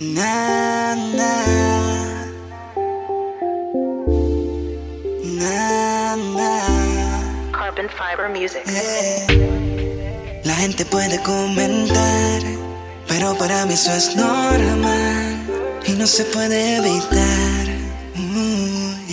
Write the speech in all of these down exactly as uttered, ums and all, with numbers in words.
Na, na, na, na. Carbon Fiber Music. Eh. La gente puede comentar, pero para mí eso es normal y no se puede evitar. Mm,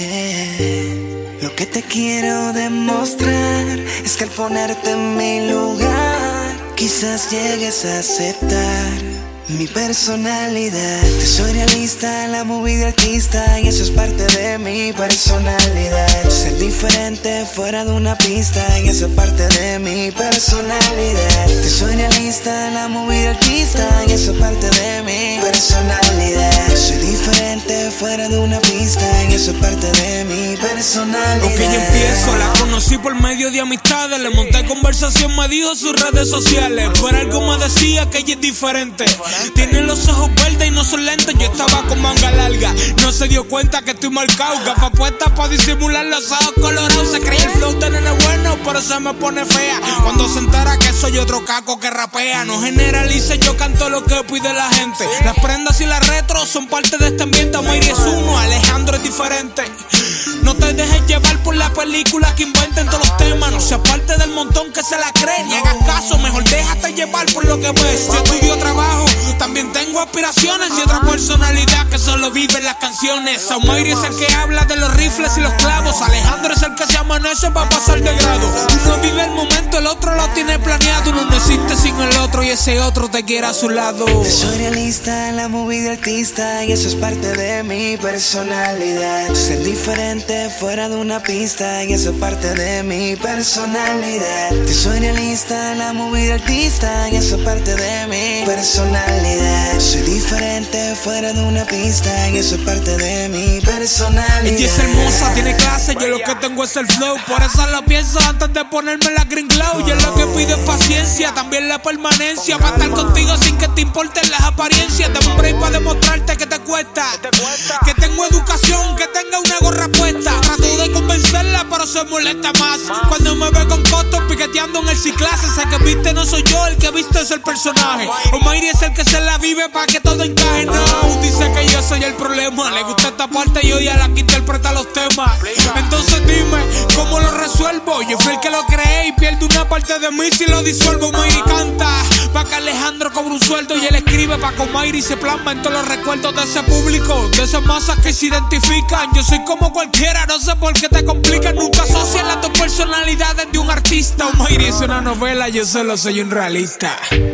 yeah. Lo que te quiero demostrar es que al ponerte en mi lugar, quizás llegues a aceptar mi personalidad. Te soy realista, la movida artista, y eso es parte de mi personalidad. Ser diferente fuera de una pista, y eso es parte de mi personalidad. Te soy realista, la movida artista, y eso es parte de mi personalidad. Soy diferente fuera de una pista, y eso es parte de mi personalidad. Ok, yo empiezo, la conocí por medio de amistades. Le monté conversación, me dijo sus redes sociales. Por algo me decía que ella es diferente. Tiene los ojos verdes y no son lentes. Yo estaba con manga larga, no se dio cuenta que estoy marcado. Gafas puestas para disimular los ojos colorados. Se cree el flow de nene bueno, pero se me pone fea cuando se entera que soy otro caco que rapea. No generalice, yo canto lo que pide la gente. Las prendas y las retros son parte de este ambiente. Mayri es uno, Alejandro es diferente. No te dejes llevar por la película que inventen todos los temas. No seas parte del montón que se la cree. Ni hagas caso, mejor déjate llevar por lo que ves. Yo estudio trabajo, también tengo aspiraciones y otra personalidad que solo vive en las canciones. Mayri es el que habla de los rifles y los clavos. Alejandro es el que se amanece para pasar de grado. Uno vive el momento, el otro lo tiene planeado. Uno no existe sin el otro y ese otro te quiere a su lado. Te soy realista, la movida artista, y eso es parte de mi personalidad. Ser diferente fuera de una pista, y eso es parte de mi personalidad. Te soy realista, la movida artista, y eso es parte de mi personalidad. Soy diferente fuera de una pista, y eso es parte de mi personalidad. Ella es hermosa, tiene clase, yo lo que tengo es el flow. Por eso lo pienso antes de ponerme la green glow. Yo lo que pido es paciencia, también la permanencia. Para estar contigo sin que te importen las apariencias. Dame un break para demostrarte que te cuesta, que tengo educación, que tenga una gorra puesta. Trato de convencerla, pero se molesta más cuando me ve con costos piqueteando en el C-clase. Sé que viste no soy yo, el que viste es el personaje. Mayri es el que se la vive para que todo encaje. No, dice que yo soy el problema. Le gusta esta parte y odia la que interpreta los temas. Entonces dime, ¿cómo lo resuelvo? Yo fui el que lo creé y pierdo una parte de mí si lo disuelvo. Mayri canta pa' que Alejandro cobre un sueldo y él escribe pa' que Mayri se plasma en todos los recuerdos de ese público, de esas masas que se identifican. Yo soy como cualquiera, no sé por qué te complican. Nunca asocian las dos personalidades de un artista. Mayri es una novela, yo solo soy un realista.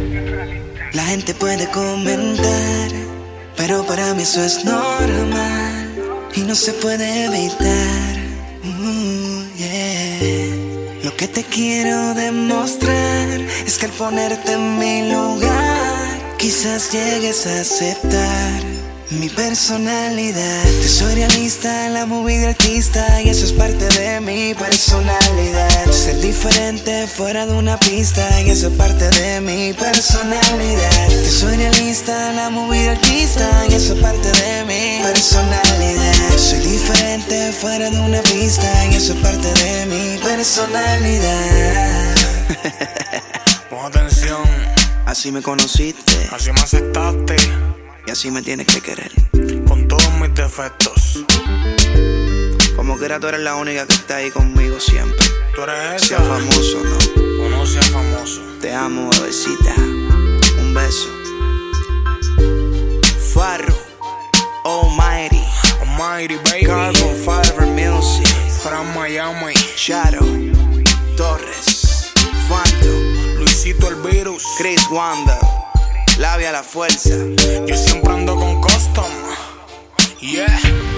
La gente puede comentar, pero para mí eso es normal y no se puede evitar. Mm, yeah. Lo que te quiero demostrar es que al ponerte en mi lugar, quizás llegues a aceptar mi personalidad. Te soy realista, la movida artista, y eso es parte de mi personalidad. Ser diferente fuera de una pista, y eso es parte de mi personalidad. Te soy realista, la movida artista, y eso es parte de mi personalidad. Soy diferente fuera de una pista, y eso es parte de mi personalidad. Pon atención. Así me conociste, así me aceptaste, y así me tienes que querer, con todos mis defectos. Como quiera tú eres la única que está ahí conmigo siempre. Tú eres esa. Sea famoso o no. O no sea famoso. Te amo, bebecita. Un beso. Farro, Almighty, Almighty, baby. Carbon Fiber Music, From Miami, Shadow, Torres, Phantom, Luisito el Virus, Chris Wanda, Labia la fuerza. Yo siempre ando con custom. Yeah.